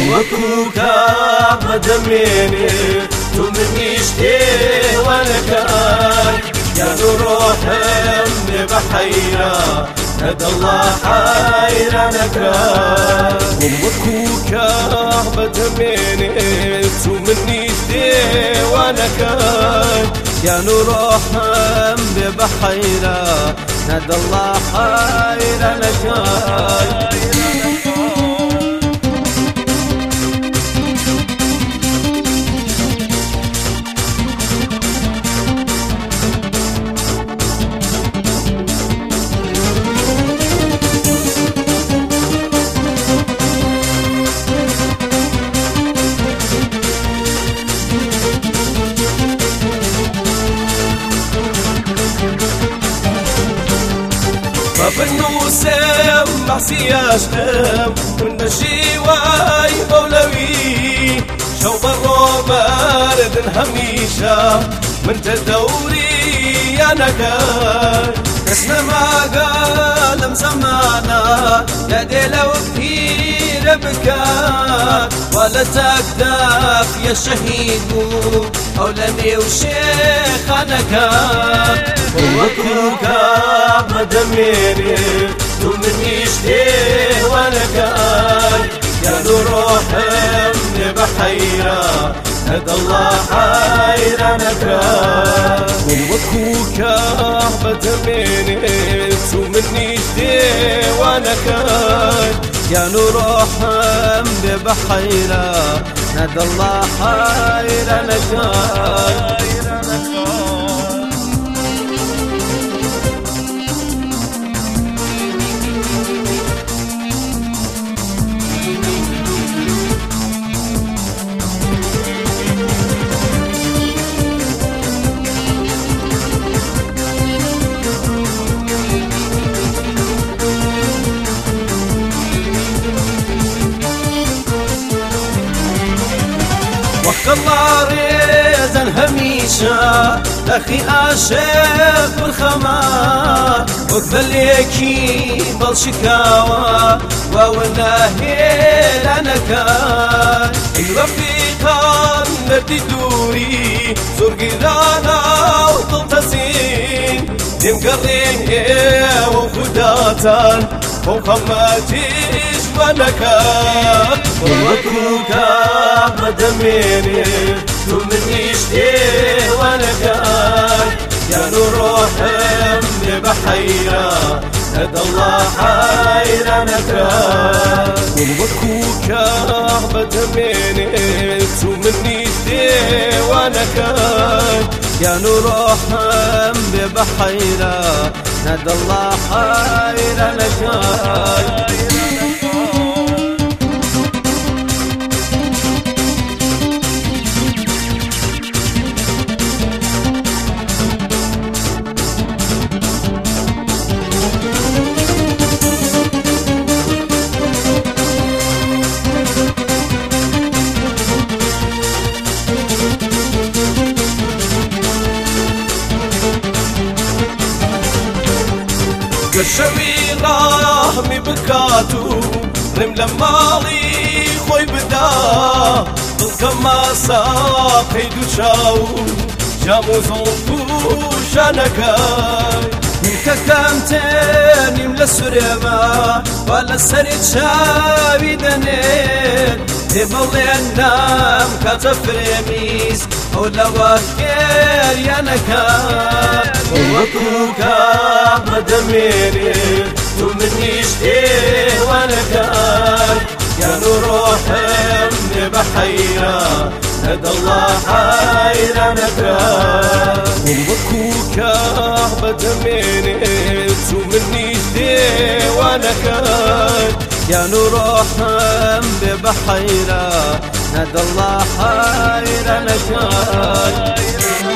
وكوكا مدميني تمنيشتي ولكاي يا نروح من بحيرة هدى الله حيرانك وكوكا مدميني تمنيشتي ولكاي يا نروح ببحيرة هدى الله حيرانك بالنوسم معسياشتم والنشي واي مولوي شوب الروبرد هميشة من تدوري يا نكاي اسم ما قال مسمانا يا ديلو كثير بكاك ولا تكتف يا شهيد أولمي وشيخ نكاك وكوكا مدميني تمنيشتي ولكاي يا نروح من بحيرة هدى الله حيرانك وكوكا مدميني تمنيشتي ولكاي يا نروح من بحيرة هدى الله حيرانك الله ريزا هميشة أخي أشيخ بالخمار وكبليكي بالشكاوى ووناهي لنكا رفيقا نبدي دوري زرقي رانا وطلتسين دمقرين وخداتا وخماتيش ونكا وكوكا مدميني تمنيشتي ولكاي يا نروح من بحيرة هدى الله حيرانك وكوكا مدميني تمنيشتي ولكاي يا نروح من بحيرة هدى الله حيرانك كشوي راهمي بكاتو رمل مالي خوي بدا كما ساقي دوشاو جامو زنفو شانكاي ككامتين يملا السريما ولا السريد شابي دنين تبالي النام كتفرميس ولا وكير يا نكاي وكوكا مدميني تمنيشتي ولكاي يا نروح من بحيرة هدى الله حيرانك وكوكا مدميني تمنيشتي ولكاي يا نروح من بحيرة هدى الله حيرانك